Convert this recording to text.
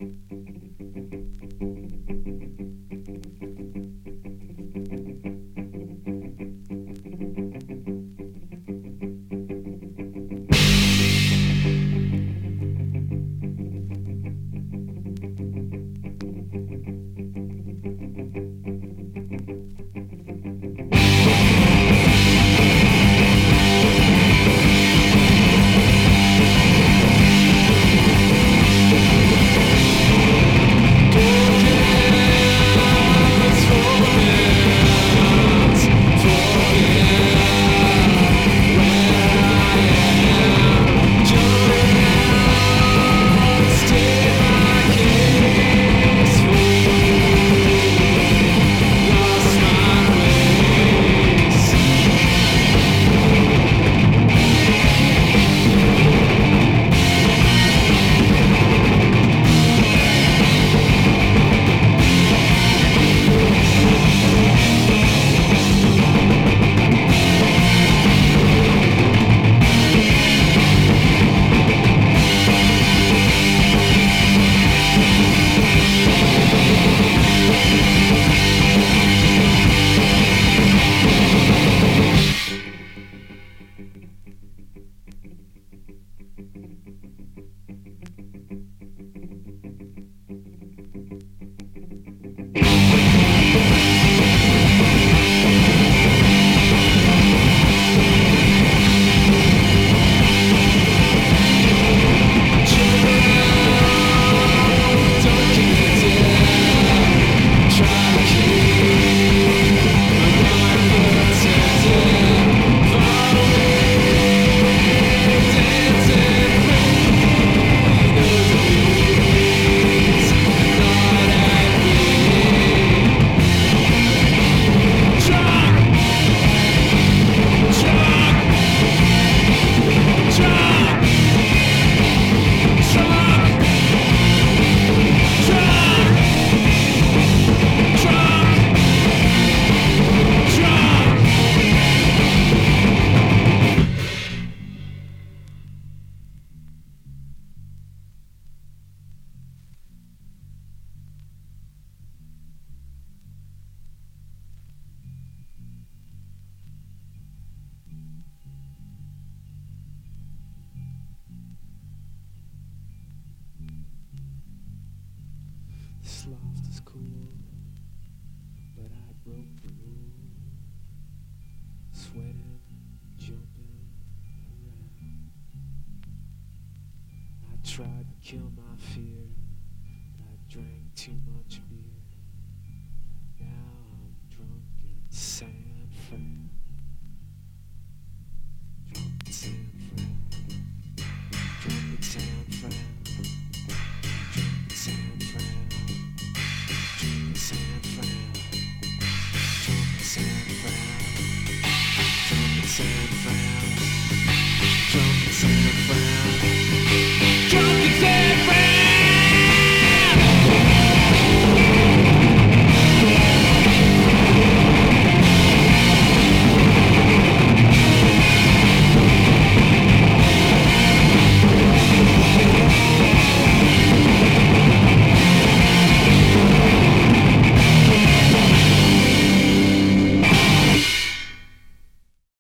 This loft is cool, but I broke the rule. Sweating, jumping around. I tried to kill my fear, but I drank too much beer. Now I'm drunk in San Fran. Drunk in San Fran. Drunk in San Fran. Drunk in San Fran. Drunk in San Fran. Drunk in San Fran. Drunk in San Fran. Drunk in San Fran.